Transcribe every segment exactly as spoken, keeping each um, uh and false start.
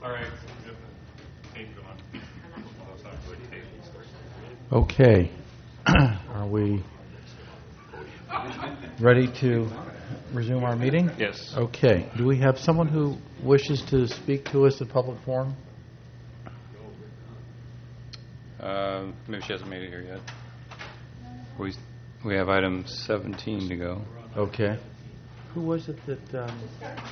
All right. Okay. Are we ready to resume our meeting? Yes. Okay. Do we have someone who wishes to speak to us at public forum? Uh, maybe she hasn't made it here yet. We we have item seventeen to go. Okay. Who was it that... Um,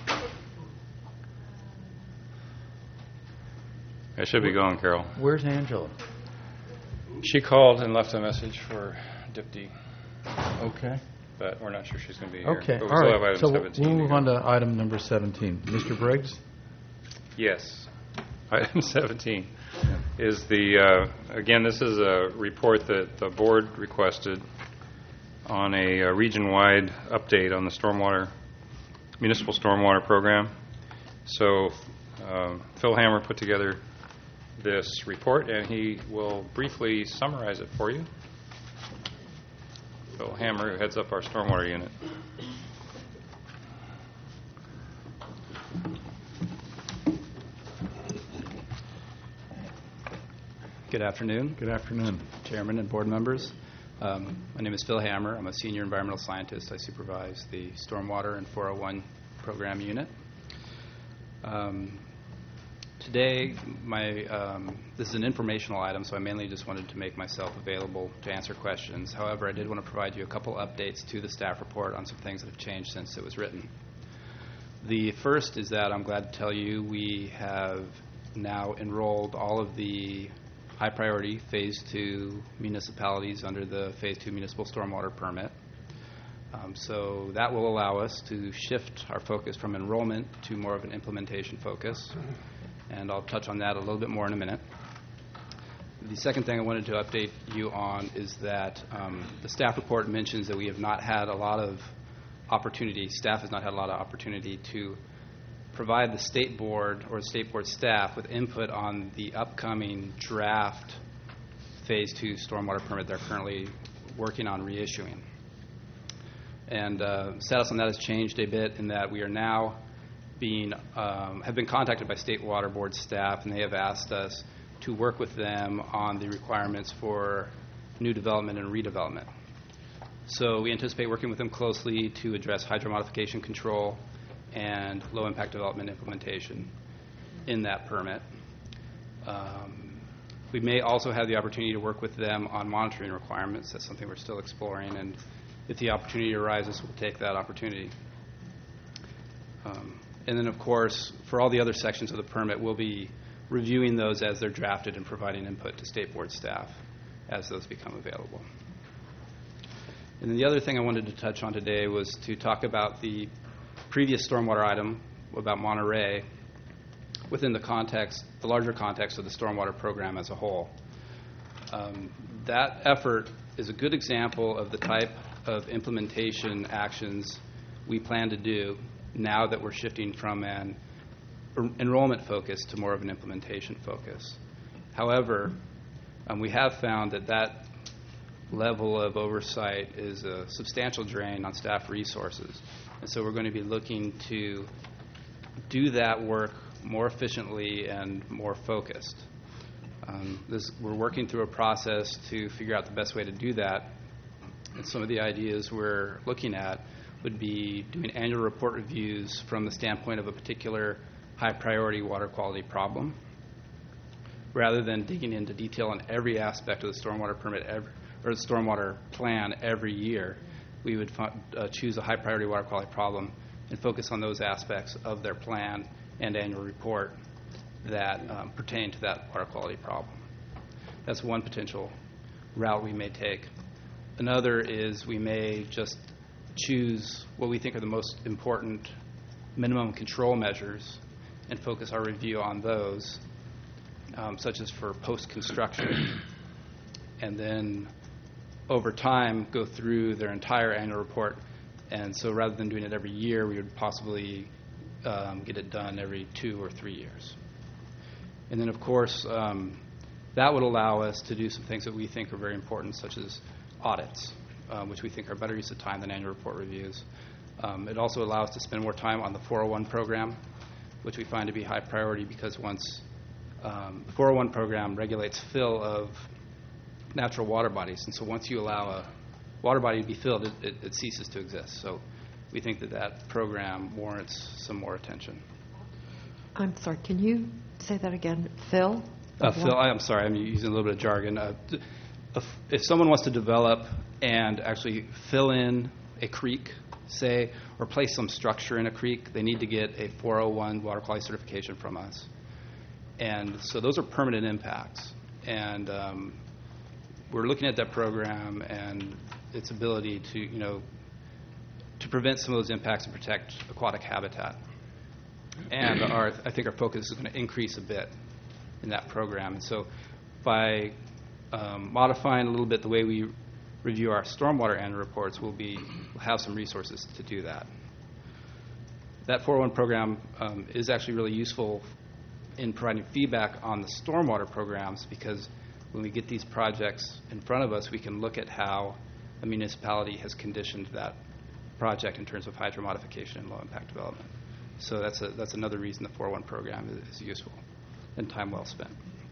It should be going, Carol. where's Angela? She called and left a message for Dipty, Okay. but we're not sure she's going to be here. Okay. But we All still right. have item So seventeen. we'll to move go. on to item number seventeen. Mister Briggs? Yes. Item seventeen is the, uh, again, this is a report that the board requested on a, uh region-wide update on the stormwater, municipal stormwater program. So um, Phil Hammer put together this report, and he will briefly summarize it for you. Phil Hammer, who heads up our stormwater unit. Good afternoon, Good afternoon. Chairman and board members. Um, my name is Phil Hammer. I'm a senior environmental scientist. I supervise the Stormwater and four oh one program unit. Um, today, my um, this is an informational item, so I mainly just wanted to make myself available to answer questions. However, I did want to provide you a couple updates to the staff report on some things that have changed since it was written. The first is that I'm glad to tell you we have now enrolled all of the high priority Phase two municipalities under the Phase two municipal stormwater permit. Um, so that will allow us to shift our focus from enrollment to more of an implementation focus. And I'll touch on that a little bit more in a minute. The second thing I wanted to update you on is that um, the staff report mentions that we have not had a lot of opportunity, staff has not had a lot of opportunity to provide the state board or the state board staff with input on the upcoming draft Phase two stormwater permit they're currently working on reissuing. And uh, status on that has changed a bit in that we are now being, um, have been contacted by State Water Board staff, and they have asked us to work with them on the requirements for new development and redevelopment. So we anticipate working with them closely to address hydromodification control and low-impact development implementation in that permit. Um, we may also have the opportunity to work with them on monitoring requirements. That's something we're still exploring, and if the opportunity arises, we'll take that opportunity. Um, and then, of course, for all the other sections of the permit, we'll be reviewing those as they're drafted and providing input to State Board staff as those become available. And then the other thing I wanted to touch on today was to talk about the previous stormwater item about Monterey within the context, the larger context of the stormwater program as a whole. Um, that effort is a good example of the type of implementation actions we plan to do now that we're shifting from an er- enrollment focus to more of an implementation focus. However, um, we have found that that level of oversight is a substantial drain on staff resources. And so we're going to be looking to do that work more efficiently and more focused. Um, this, we're working through a process to figure out the best way to do that. And some of the ideas we're looking at would be doing annual report reviews from the standpoint of a particular high priority water quality problem, rather than digging into detail on every aspect of the stormwater permit every, or the stormwater plan every year. We would uh, choose a high priority water quality problem and focus on those aspects of their plan and annual report that um, pertain to that water quality problem. That's one potential route we may take. Another is we may just choose what we think are the most important minimum control measures and focus our review on those, um, such as for post-construction, and then over time go through their entire annual report. And so rather than doing it every year, we would possibly um, get it done every two or three years. And then, of course, um, that would allow us to do some things that we think are very important, such as audits, uh, which we think are better use of time than annual report reviews. Um, it also allows us to spend more time on the four oh one program, which we find to be high priority because once um, the four oh one program regulates fill of natural water bodies, and so once you allow a water body to be filled, it, it, it ceases to exist. So we think that that program warrants some more attention. I'm sorry, can you say that again? Phil? Uh, fill, I'm sorry, I'm using a little bit of jargon. Uh, if, if someone wants to develop and actually fill in a creek, say, or place some structure in a creek, they need to get a four oh one water quality certification from us. And so those are permanent impacts. And um, we're looking at that program and its ability to, you know, to prevent some of those impacts and protect aquatic habitat. And our, I think our focus is going to increase a bit in that program. And so by um, modifying a little bit the way we review our stormwater annual reports, we'll be we'll have some resources to do that. That four oh one program um, is actually really useful in providing feedback on the stormwater programs, because when we get these projects in front of us, we can look at how a municipality has conditioned that project in terms of hydro modification and low impact development. So that's a, that's another reason the four oh one program is, is useful and time well spent.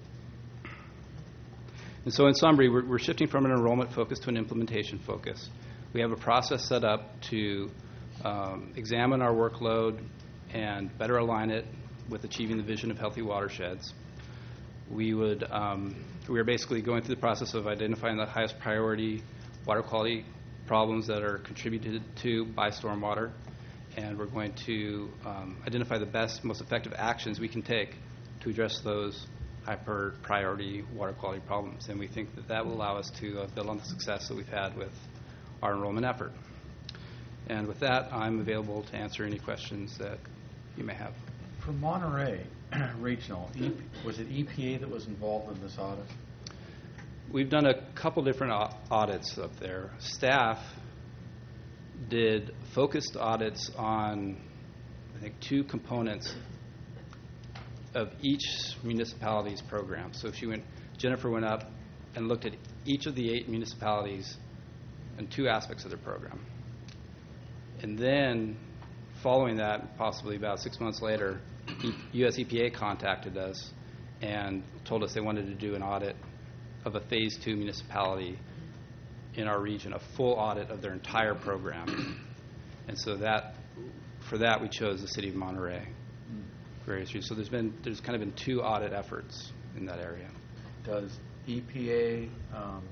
And so in summary, we're, we're shifting from an enrollment focus to an implementation focus. We have a process set up to um, examine our workload and better align it with achieving the vision of healthy watersheds. We would, um, we are basically going through the process of identifying the highest priority water quality problems that are contributed to by stormwater, and we're going to um, identify the best, most effective actions we can take to address those high priority water quality problems. And we think that that will allow us to uh, build on the success that we've had with our enrollment effort. And with that, I'm available to answer any questions that you may have. For Monterey Regional, e- was it E P A that was involved in this audit? We've done a couple different au- audits up there. Staff did focused audits on, I think, two components of each municipality's program. So she went, Jennifer went up and looked at each of the eight municipalities and two aspects of their program. And then, following that, possibly about six months later, U S E P A contacted us and told us they wanted to do an audit of a phase two municipality in our region, a full audit of their entire program. And so that, for that, we chose the city of Monterey. Various reasons. So there's been, there's kind of been two audit efforts in that area. Does E P A, um,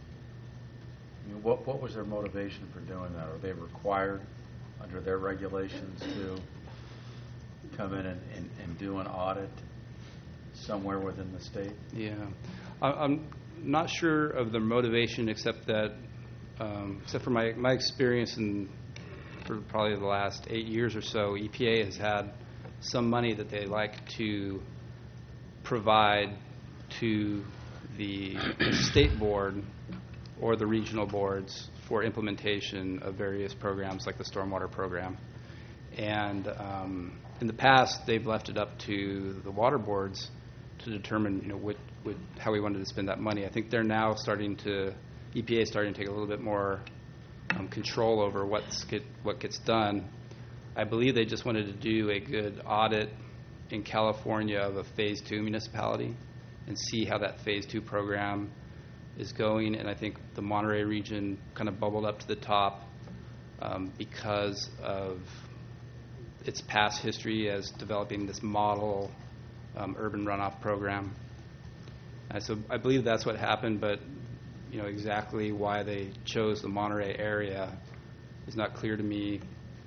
I mean, what, what was their motivation for doing that? Are they required under their regulations to come in and, and, and do an audit somewhere within the state? Yeah. I, I'm not sure of their motivation, except that, um, except for my, my experience in for probably the last eight years or so, E P A has had some money that they like to provide to the state board or the regional boards for implementation of various programs like the stormwater program. And um, in the past, they've left it up to the water boards to determine, you know, what, what, how we wanted to spend that money. I think they're now starting to, E P A is starting to take a little bit more um, control over what's get, what gets done. I believe they just wanted to do a good audit in California of a phase two municipality and see how that phase two program is going. And I think the Monterey region kind of bubbled up to the top um, because of its past history as developing this model um, urban runoff program. And so I believe that's what happened, but you know exactly why they chose the Monterey area is not clear to me.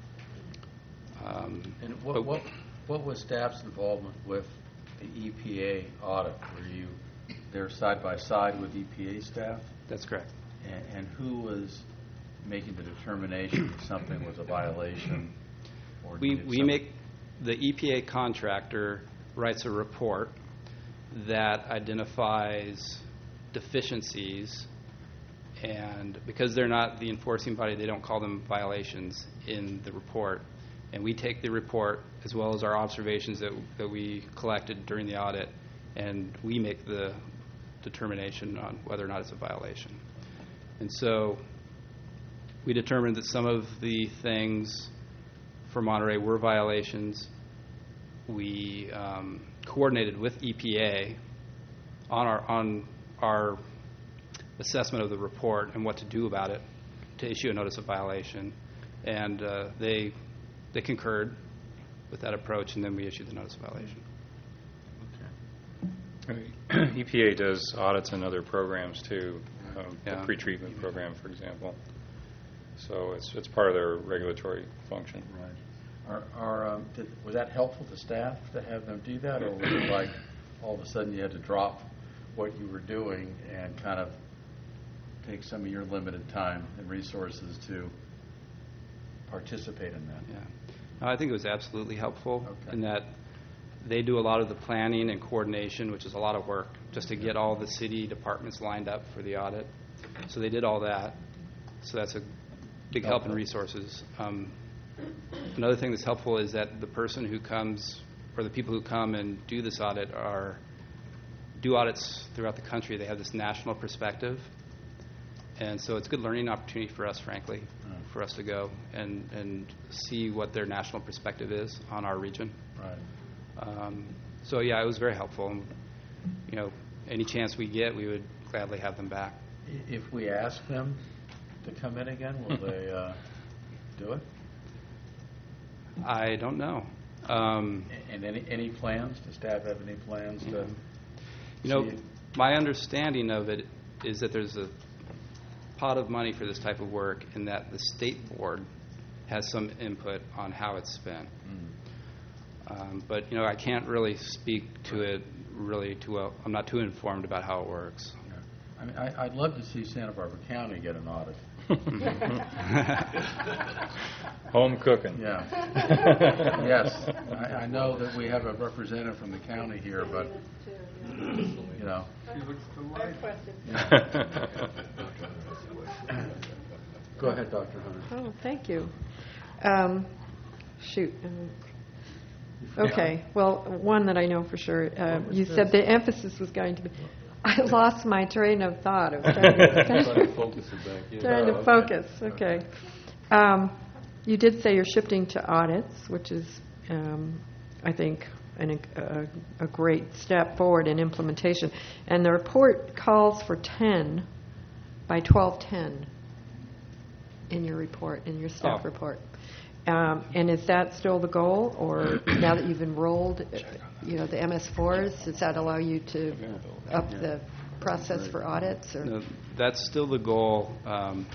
Um, and what, what what was staff's involvement with the E P A audit? Were you there side by side with E P A staff? That's correct. And, and who was making the determination that something was a violation? Or we we some... make the E P A contractor writes a report that identifies deficiencies, and because they're not the enforcing body, they don't call them violations in the report. And we take the report as well as our observations that, that we collected during the audit, and we make the determination on whether or not it's a violation. And so we determined that some of the things for Monterey were violations. we um, coordinated with E P A on our on our assessment of the report and what to do about it to issue a notice of violation, and uh, they they concurred with that approach, and then we issued the notice of violation. E P A does audits in other programs too, um, Yeah. the pretreatment program, for example. So it's it's part of their regulatory function. Right. Are, are, um, did, was that helpful to staff to have them do that, or was it like all of a sudden you had to drop what you were doing and kind of take some of your limited time and resources to participate in that? Yeah, no, I think it was absolutely helpful Okay. in that they do a lot of the planning and coordination, which is a lot of work, just to get all the city departments lined up for the audit. So they did all that. So that's a big help in resources. Um, another thing that's helpful is that the person who comes, or the people who come and do this audit, are do audits throughout the country. They have this national perspective, and so it's a good learning opportunity for us, frankly, Mm. for us to go and and see what their national perspective is on our region. Right. Um, so yeah, it was very helpful. And, you know, any chance we get, we would gladly have them back. I- If we ask them to come in again, will they uh, do it? I don't know. Um, A- And any, any plans? Does staff have any plans to? you know, see- my understanding of it is that there's a pot of money for this type of work, and that the state board has some input on how it's spent. Mm. Um, but you know, I can't really speak to it really too well. I'm not too informed about how it works. Yeah. I mean, I, I'd love to see Santa Barbara County get an audit. Home cooking. Yeah. Yes. I, I know that we have a representative from the county here, but, you know. Go ahead, Doctor Hunter. Oh, thank you. Um, Shoot. um, Okay, well, one that I know for sure, uh, you said the emphasis was going to be, I lost my train of thought. I was trying to, Trying to focus it back in. trying to focus, okay. Um, You did say you're shifting to audits, which is, um, I think, an, a, a great step forward in implementation. And the report calls for ten by twelve ten in your report, in your staff Oh. report. Um, And is that still the goal, or now that you've enrolled, uh, you know, the M S fours, does that allow you to up the process for audits, or? No, that's still the goal. Um,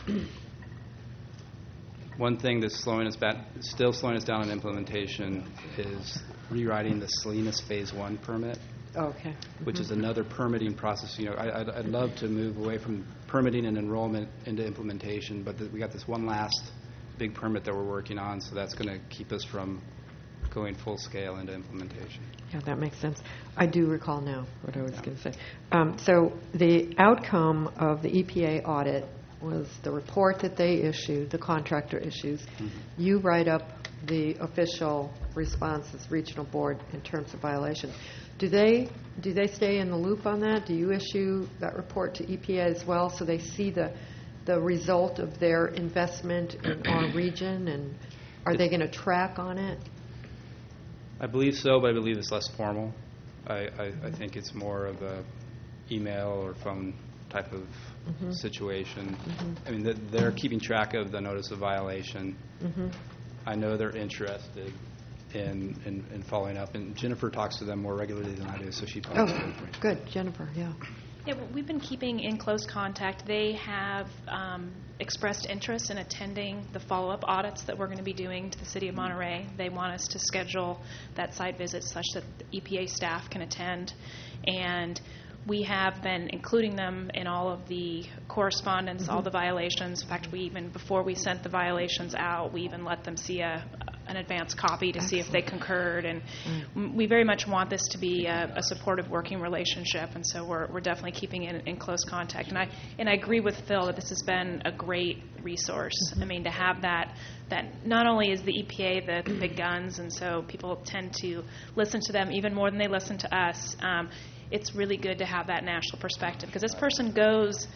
one thing that's slowing us back, still slowing us down in implementation, is rewriting the Salinas Phase One permit, Okay. which is another permitting process. You know, I, I'd, I'd love to move away from permitting and enrollment into implementation, but th- we got this one last big permit that we're working on, so that's going to keep us from going full scale into implementation. Yeah, that makes sense. I do recall now what I was going to say. Um, So the outcome of the E P A audit was the report that they issued, the contractor issues. You write up the official responses, regional board, in terms of violation. Do they, do they stay in the loop on that? Do you issue that report to E P A as well, so they see the, the result of their investment in our region, and are they going to track on it? I believe so, but I believe it's less formal. I, I, I think it's more of a email or phone type of Mhm. situation. Mhm. I mean, th- they're keeping track of the notice of violation. Mhm. I know they're interested in, in, in following up, and Jennifer talks to them more regularly than I do, so she talks to them. Oh, good, Jennifer, yeah. Yeah, well, we've been keeping in close contact. They have um, expressed interest in attending the follow-up audits that we're going to be doing to the City of Monterey. They want us to schedule that site visit such that the E P A staff can attend. And we have been including them in all of the correspondence, Mm-hmm. all the violations. In fact, we even, before we sent the violations out, we even let them see a, an advance copy to see if they concurred. And m- we very much want this to be a, a supportive working relationship, and so we're, we're definitely keeping in, in close contact. And I and I agree with Phil that this has been a great resource. I mean, to have that, that not only is the E P A the, the big guns, and so people tend to listen to them even more than they listen to us, um, it's really good to have that national perspective, because this person goes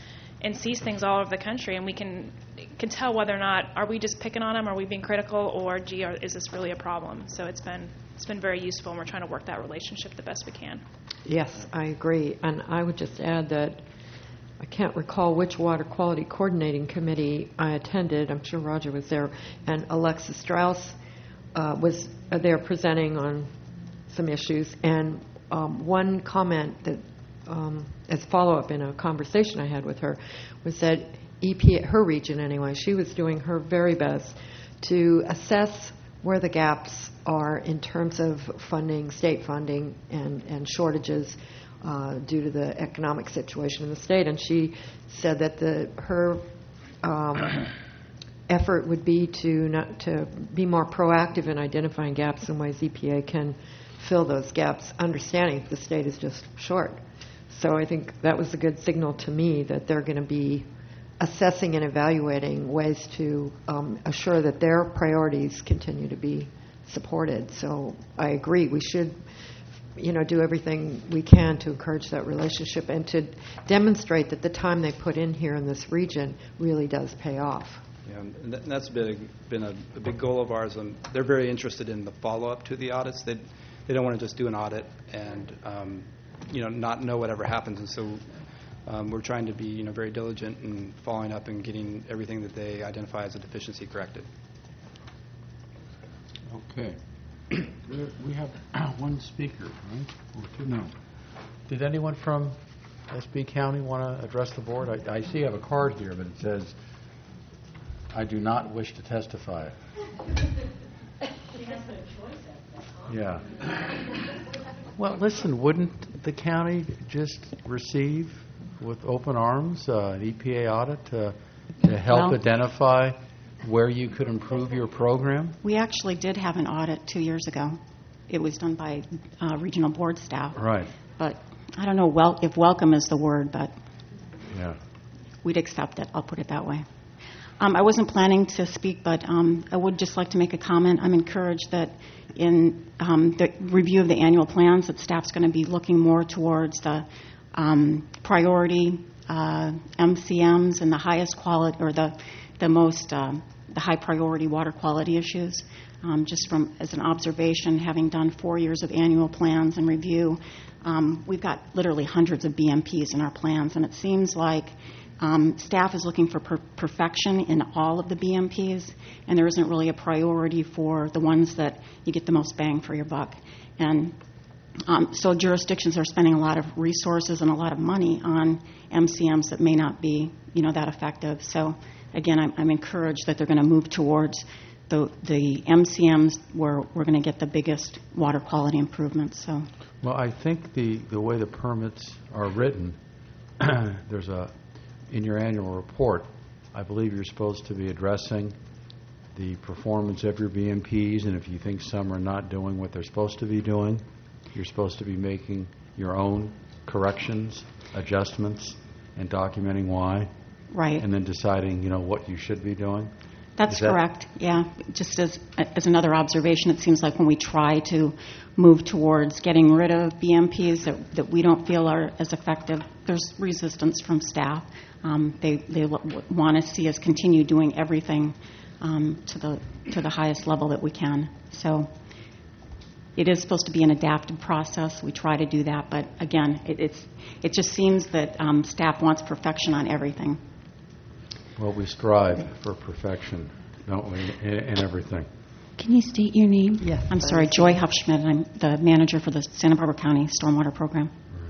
and sees things all over the country, and we can can tell whether or not are we just picking on them, are we being critical, or gee, are, is this really a problem? So it's been it's been very useful, and we're trying to work that relationship the best we can. Yes, I agree. And I would just add that I can't recall which water quality coordinating committee I attended. I'm sure Roger was there. And Alexis Strauss uh, was there presenting on some issues. And um, one comment that, um, as follow-up in a conversation I had with her, was that E P A, her region anyway, she was doing her very best to assess where the gaps are in terms of funding, state funding, and, and shortages uh, due to the economic situation in the state. And she said that the her um, effort would be to not, to be more proactive in identifying gaps in ways E P A can fill those gaps, understanding the state is just short. So I think that was a good signal to me that they're going to be assessing and evaluating ways to um, assure that their priorities continue to be supported. So I agree. We should, you know, do everything we can to encourage that relationship and to demonstrate that the time they put in here in this region really does pay off. Yeah, and th- that's been a, been a, a big goal of ours. And they're very interested in the follow-up to the audits. They they don't want to just do an audit and um, you know not know whatever happens. And so um, we're trying to be you know very diligent in following up and getting everything that they identify as a deficiency corrected. Okay. There- We have one speaker, right? Or two? No. Did anyone from S B County want to address the board? I, I see you have a card here, but it says, "I do not wish to testify." Yeah. Well, listen, wouldn't the county just receive with open arms uh, an E P A audit to, to help Well- identify where you could improve your program? We actually did have an audit two years ago. It was done by uh, regional board staff. Right. But I don't know wel- if welcome is the word, but Yeah. we'd accept it. I'll put it that way. Um, I wasn't planning to speak, but um, I would just like to make a comment. I'm encouraged that in um, the review of the annual plans, that staff's going to be looking more towards the um, priority uh, M C Ms and the highest quality, or the the most um, the high priority water quality issues. Um, just from as an observation, having done four years of annual plans and review, um, we've got literally hundreds of B M Ps in our plans, and it seems like um, staff is looking for per- perfection in all of the B M Ps, and there isn't really a priority for the ones that you get the most bang for your buck. And um, so jurisdictions are spending a lot of resources and a lot of money on M C Ms that may not be, you know, that effective. So again, I'm, I'm encouraged that they're going to move towards the, the M C Ms where we're going to get the biggest water quality improvements. So, Well, I think the, the way the permits are written, there's a, in your annual report, I believe you're supposed to be addressing the performance of your B M Ps, and if you think some are not doing what they're supposed to be doing, you're supposed to be making your own corrections, adjustments, and documenting why, right. and then deciding, you know, what you should be doing. That's Is that- correct. Yeah. Just as as another observation, it seems like when we try to move towards getting rid of B M Ps that, that we don't feel are as effective, there's resistance from staff. Um, they they w- want to see us continue doing everything um, to the to the highest level that we can. So it is supposed to be an adaptive process. We try to do that, but again, it, it's it just seems that um, staff wants perfection on everything. Well, we strive for perfection, don't we, in, in everything. Can you state your name? Yes. I'm sorry, Joy Hufschmidt. I'm the manager for the Santa Barbara County Stormwater Program.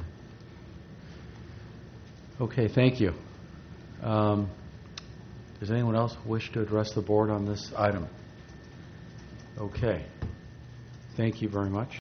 Okay, thank you. Um, does anyone else wish to address the board on this item? Okay. Thank you very much.